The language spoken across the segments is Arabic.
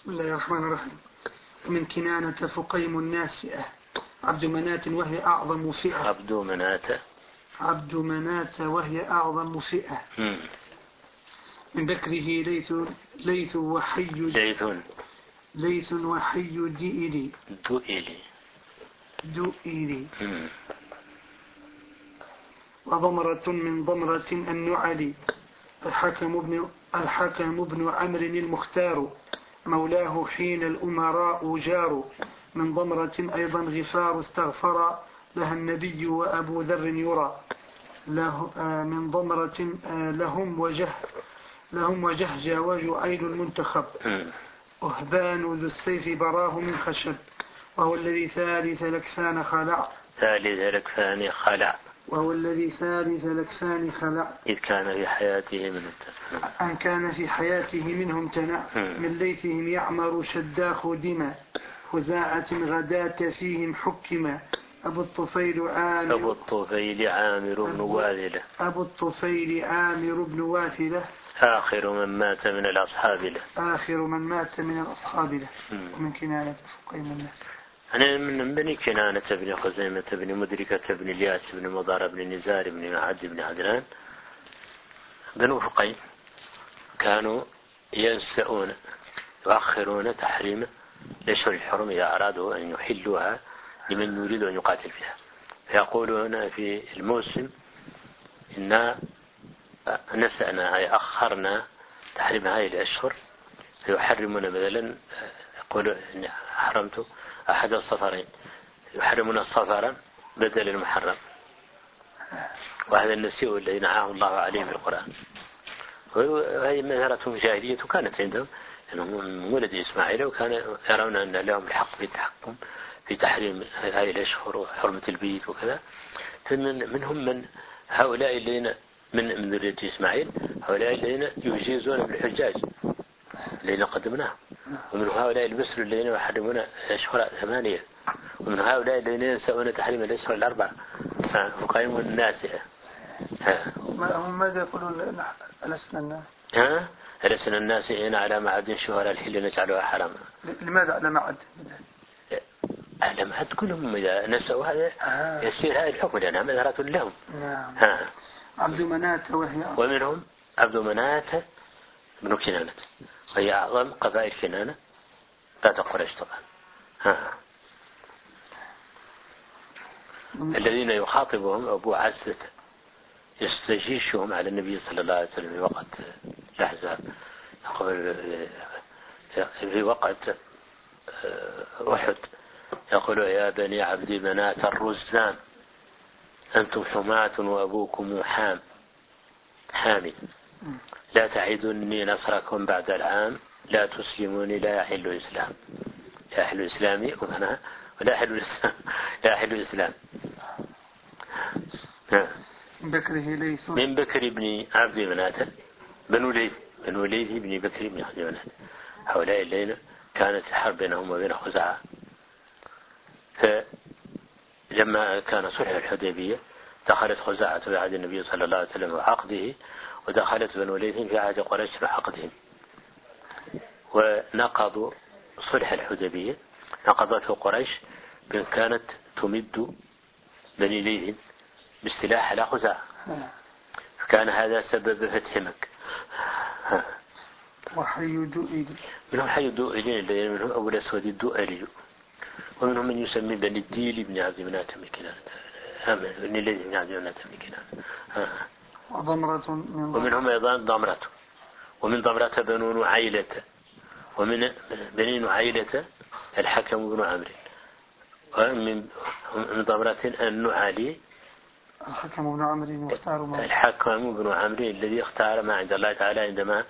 بسم الله الرحمن الرحيم. من كنانة فقيم الناسئة عبد مناة وهي أعظم فئة. عبد مناة وهي أعظم فئة. من بكره ليث وحي دؤلي وضمرة من ضمرة النعلي الحكم بن عمرو المختار مولاه حين الأمراء جار. من ضمرة أيضا غفار استغفر لها النبي وأبو ذر يرى من ضمرة لهم وجهجا وجعيد المنتخب أهبان ذو السيف براه من خشب وهو الذي ثالث لكفان خلع إذ كان في حياته منه امتنع من ليثهم يعمر شداخ دما خزاعة غداة فيهم حكما أبو الطفيل عامر بن واثلة آخر من مات من الأصحاب له ومن كنانة فقيم الناس. أنا من بني كنانة بن خزيمة بن مدركة بن الياس بن مضار بن نزار بن معد بن عدنان. بنو فقيم كانوا يؤخرون تحريم الأشهر الحرم إذا أرادوا أن يحلوها لمن يريد أن يقاتل فيها، فيقولون في الموسم إن نسأنا أي أخرنا تحريم هذه الأشهر، فيحرمون مثلا يقولوا إن حرمت أحد السفرين، يحرمون السفر بدل المحرم، وهذا النسيء الذي نهاه الله عليه في القرآن. وهذه مظاهرة جاهلية كانت عندهم، أنهم من ولد إسماعيل وكانوا يرون أن لهم الحق في التحكم في تحريم هذه الأشهر وحرمة البيت وكذا. منهم من هؤلاء الذين من ذرية إسماعيل، هؤلاء الذين يجيزون بالحجاج الذين قدمناه، ومن هؤلاء المصر الذين يحرمون الأشهر 8، ومن هؤلاء الذين ينسون تحريم الأشهر 4 فقيم الناسئة. هم ماذا يقولون؟ ألسنا الناسئين على معد شهر الحل نجعلها حراما. لماذا على معد؟ على معد كلهم إذا نسوا هذا يصير هذا الحكم لأنها مظهرة لهم. عبد مناة ومنهم عبد مناة بن كنانة، وهي أعظم قبائل كنانة بعد قريش طبعا. الذين يخاطبهم أبو عزة يستجيشهم على النبي صلى الله عليه وسلم في وقت الأحزاب، يقول في وقت أحد يقول يا بني عبد مناة الرزام أنتم حماة وأبوكم حامي لا تعيدني نصركم بعد العام لا تسلموني لا يحل إسلامي ولا يحل الإسلام. من بكر بن عبد مناة بنو ليث بن بكر بن عبد مناة، هؤلاء الذين كانت الحرب بينهم وبين خزاعة. فلما كان صلح الحديبية دخلت خزاعة في عهد النبي صلى الله عليه وسلم وعقده، ودخلت بنو ليث في عهد قريش وعقدهم، ونقضوا صلح الحديبية. نقضته قريش بأن كانت تمد بني ليث بالسلاح على خزاعة، فكان هذا سبب فتح مكة. منهم حي دؤلي الذين منهم أبو الأسود الدؤلي، ومنهم من يسمي بني الديل بن عبد مناة بن كنانة بني ليث بن عبد مناة بن كنانة. ومنهم أيضا ضمرة، ومن ضمرة بنو نعيلة، ومن بني نعيلة الحكم بن عمرو، ومن ضمرة النعالي الحكم بن عمرو الذي اختار ما عند الله تعالى عندما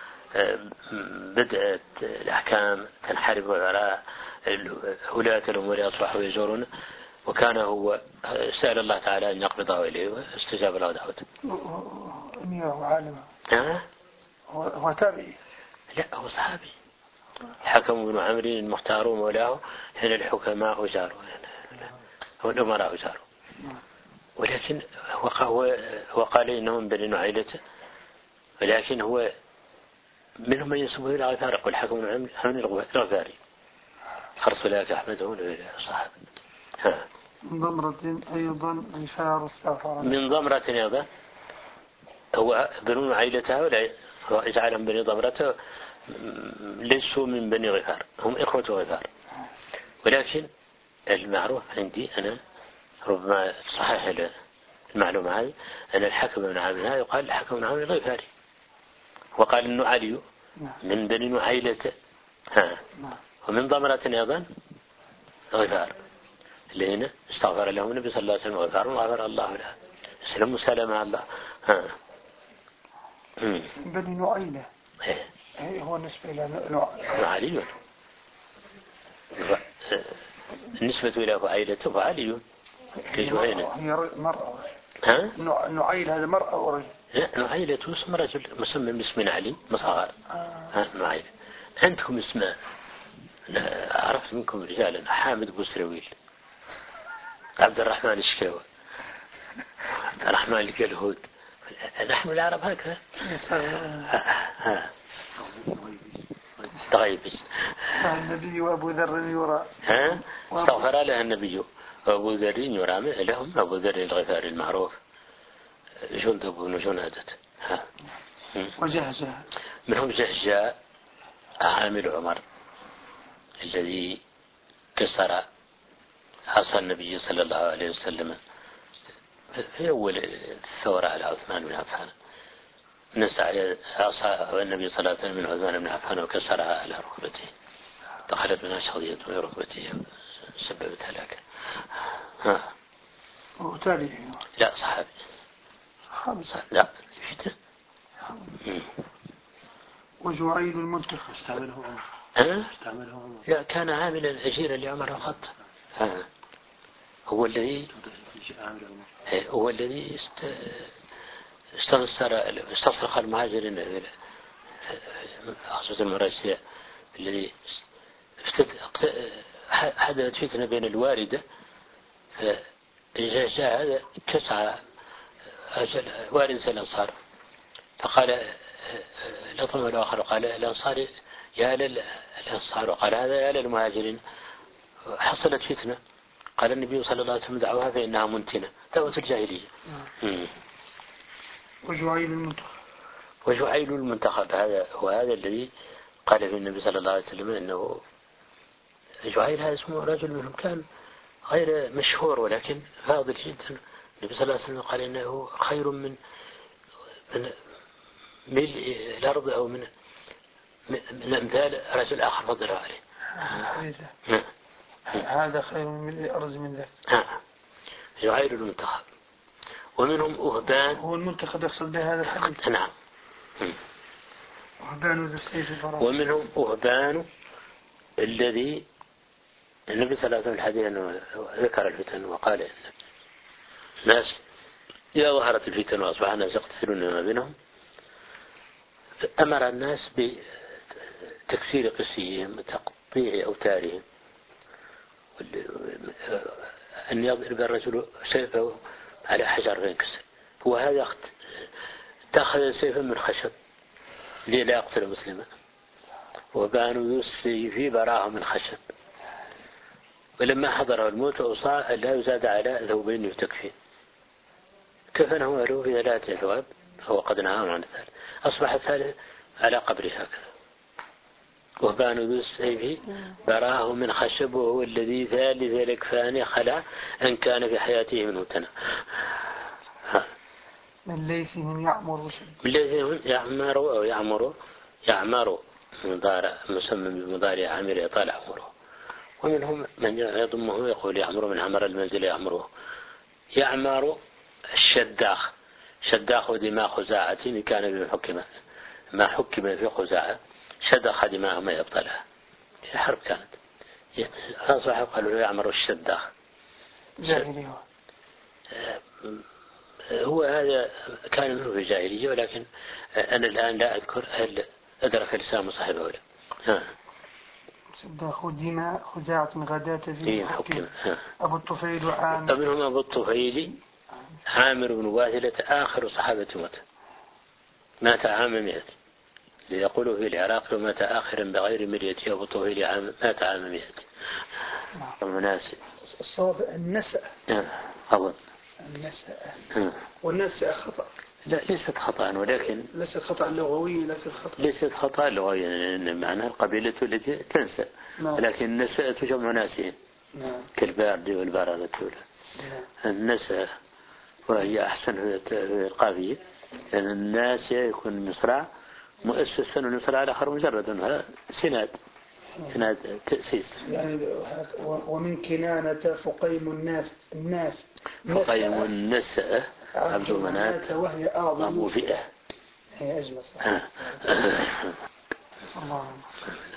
بدأت الأحكام تنحرف وراء ولاة الأمور أصبحوا يجورون، وكان هو سأل الله تعالى أن يقبضه إليه واستجاب له دعوته. هو عالم؟ هو تابعي؟ لا، هو صحابي. الحكم بن عمرو المختار مولاه حين الحكماء جاروا، هو الأمراء جاروا، ولكن هو قال إنهم بني نعيلة، ولكن هو منهم من ينسبه إلى غفار، يقول حكم عن الغفاري خرص لك أحمد إلى صاحب. من ضمرة أيضا غفار السفر. من ضمرة أيضا هو بنون عائلتها ولا يجعلهم بني ضمرته ليسوا من بني غفار، هم إخوة غفار، ولكن المعروف عندي أنا ربما صحيح المعلومة هذه أن الحكم بن عامر هذا يقال الحكم بن عامر الغفاري، وقال إنه علي من بني نعيلة ومن ضمرة أيضا غفار اللي هنا استغفر لهم النبي صلى الله عليه وسلم غفار وغفر الله له سلم وسلم الله. بني نعيلة هو نسبة إلى علي، النسبة إلى عائلته فعلي كجهينة. هي مرأة. نعيل هذا مرأة ورجل. نعيلة اسم رجل مسمى باسم علي مصغر. نعيل. عندكم اسماء عرفت منكم رجالا حامد بوسرويل، عبد الرحمن الشكاوي، عبد الرحمن القلهود، نحن العرب هكذا. طيب النبي وأبو ذر يرى. استغفر له النبي وأبو ذر يرى لهم. أبو ذر الغفاري المعروف جندب بن جنادة. وجهجاء منهم جهجاء عامل عمر الذي كسر عصا النبي صلى الله عليه وسلم في أول الثورة على عثمان بن عفان، نسعى عصا النبي صلى الله عليه وسلم من عثمان بن عفان وكسرها على ركبته، دخلت منها شظية في ركبته سببت هلاكه. تابعي؟ لا صحابي. لا فيته. وجعيل المنتخب استعمله عمر. لا كان عاملا أجيرا لعمر الخطاب. هو الذي استصرخ المهاجرين غزوة المريسيع الذي حدثت فتنة بين الواردة، فجاء هذا كسع واردة الأنصار فقال لطم الآخر وقال الأنصار يا للأنصار وقال هذا يا للمهاجرين، حصلت فتنة قال النبي صلى الله عليه وسلم دعوها فإنها منتنة، دعوة الجاهلية. وجعيل المنتخب هذا هو هذا الذي قال في النبي صلى الله عليه وسلم إنه جعيل هذا اسمه رجل منهم كان غير مشهور ولكن فاضل جدا. النبي صلى الله عليه وسلم قال إنه خير من ملء الأرض أو من أمثال رجل آخر فضل عليه. هذا خير من ملء الأرض من ذلك. جعيل المنتخب. ومنهم أهبان. هو المنتخب يقصد به هذا الحديث. نعم. أهبان ذو السيف الفرس. ومنهم أهبان الذي النبي صلى الله عليه وسلم الحديث أنه ذكر الفتن وقال إن ناس إذا ظهرت الفتن وأصبح الناس يقتتلون ما بينهم أمر الناس بتكسير قسيهم وتقطيع أوتارهم، أن يضرب الرجل سيفه على حجر فينكسر. وهذا اتخذ سيفا من خشب لا يقتل مسلما، وبانوا السيف براه من خشب، ولما حضره الموت أوصى لا يزاد على ثوبين يتكفين، كفنه له في 3 ثواب فهو قد نهاهم عن ذلك. أصبح الثالث على قبره هكذا. وبانوا ذو السيف براه من خشب وهو الذي ثالث الأكفان خلع أن كان في حياته منه تنع. من ليسهم يعمر من ليسهم يعمر أو يعمر مضارع مسمى بمضارع عامر يطال عمره. ومنهم من يضمه يقول يعمر من عمر المنزل يعمر الشداخ. شداخ ودماء خزاعة كان بمحكمة ما حكم في خزاعة شدخ دماء ما يبطلها في حرب كانت فأصبح قالوا يعمر الشداخ. هو هذا كان منه في الجاهلية، ولكن أنا الآن لا أذكر هل أدرك لسان صاحبه ولا. شداخ دماء خزاعة غداة في محكمة. أبو الطفيل وعامر. منهم أبو الطفيل عامر بن واثلة آخر صحابة مات عام 100 يقولوا في العراق مات آخرا بغير مريته وبطوه مات عام 100. المناسب الصواب النسأ. أظن النسأ. والنسأ خطأ. لا ليست خطأ، ولكن ليست خطأ لغوي، لكن خطأ ليست خطأ لغوي، يعني معناها القبيلة التي تنسى. لكن النسأ جمع ناسين كالبارد والبارد. النسأ وهي أحسن القافية، لأن الناس يكون مصرع مؤسسا والمصرع الآخر مجرد سناد تأسيس. يعني ومن كنانة فقيم الناس فقيم النسأ عبد مناة وهي أعظم فئة. هي أجمل. الله